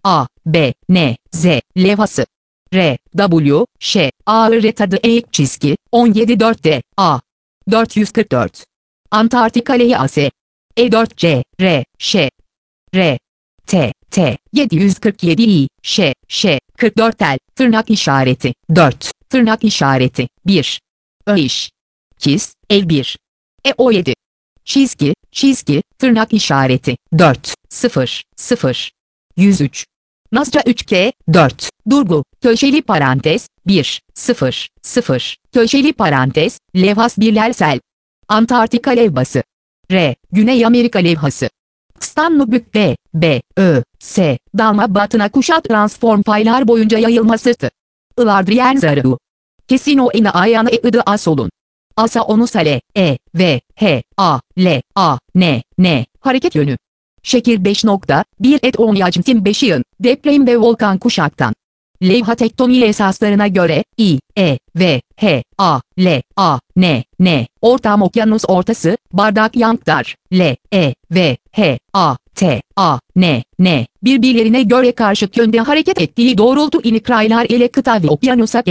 A, B, N, Z, levhası. R, W, Ş, ağır retadı eğik çizgi, 17-4D, A. 444. Antarktika lehası. E4C, R, Ş, R, T, 747 Ş, 44 el, tırnak işareti, 4, tırnak işareti, 1. Öiş. Kis, el 1. E17. Çizgi, tırnak işareti, 4, 0. 103. Nasca 3K, 4, durgu, köşeli parantez, 1, 0, köşeli parantez, levhas birlersel. Antarktika levhası. R, Güney Amerika levhası. Stanlubük B, Ö, S, dalma batına kuşat transform faylar boyunca yayılması T. Ilardriyen zarı. Kesin o ene ayağına ıdı asolun. Asa onu sale, V, H, A, N, hareket yönü. Şekil 5.1 et 10 yactim 5 yın, deprem ve volkan kuşaktan. Levha tektoniği esaslarına göre, V, H, A, N, ortam okyanus ortası, bardak yanktar, V, H, A, N, birbirlerine göre karşıt yönde hareket ettiği doğrultu inikraylar ile kıta ve okyanusa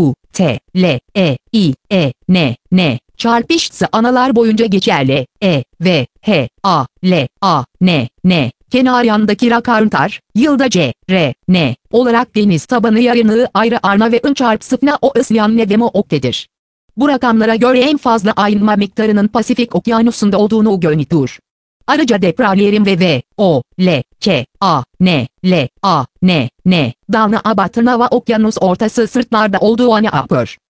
N, çarpışsa analar boyunca geçerli, V, H, A, N, kenar yandaki rakarntar, yılda N, olarak deniz tabanı yarınlığı ayrı arna ve ın çarpsıfna o ısyan ne demo oktedir. Bu rakamlara göre en fazla ayınma miktarının Pasifik okyanusunda olduğunu görünüyor. Ayrıca depremlerin ve O, L, K, A, N, Dalna Abatırnava okyanus ortası sırtlarda olduğu ana apır.